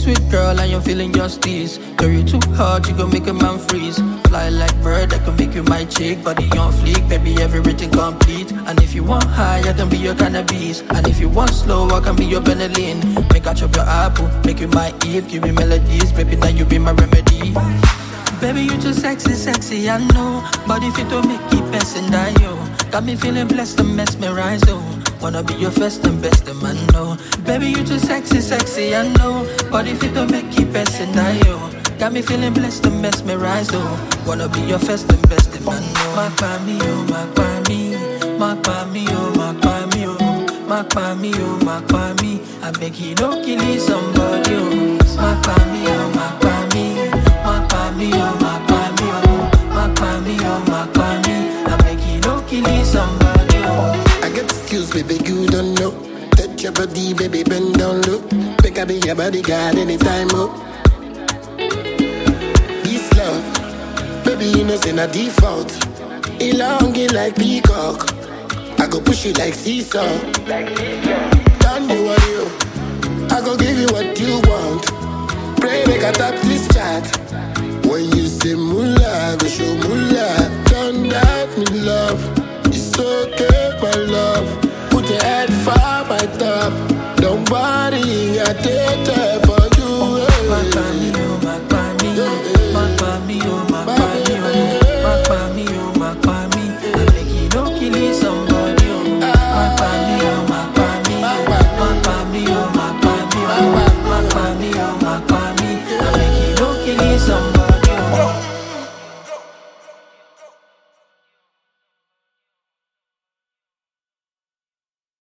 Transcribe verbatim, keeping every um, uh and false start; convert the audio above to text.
sweet girl and you're feeling justice. Girl, you too hard, you gon' make a man freeze. Fly like bird, I can make you my chick. Body on fleek, baby, everything complete. And if you want high, I can be your cannabis. And if you want slow, I can be your Benylin. Make I chop your apple, make you my Eve. Give me melodies, baby, now you be my remedy. Baby, you too sexy, sexy, I know. Body fit to make it best and die, yo. Got me feeling blessed and mesmerized, oh. Wanna be your first and best, and man, no. Baby, you too sexy, sexy, I know. Body fit to make it best and die, yo. Got me feeling blessed and mesmerized, oh. Wanna be your first and best, and man, no. My pami, oh, my pami. My pami, oh, my pami, oh. My pami, oh, my pami. I beg you, don't kill somebody, oh. My pami, oh, my pami. My pami, oh, my pami, oh. My pami, oh, my pami. I beg you, don't kill somebody, oh. I get skills, baby, you don't know. Touch your body, baby, bend down low. Make I be your bodyguard anytime, oh. This love, baby, you know, say na default. Elongate like peacock. I go push you like seesaw. Don't do what you. I go give you what you want. Pray make I tap this chat. When you say moolah, I go show moolah. Don't doubt me, love. It's okay, my love. Put your head far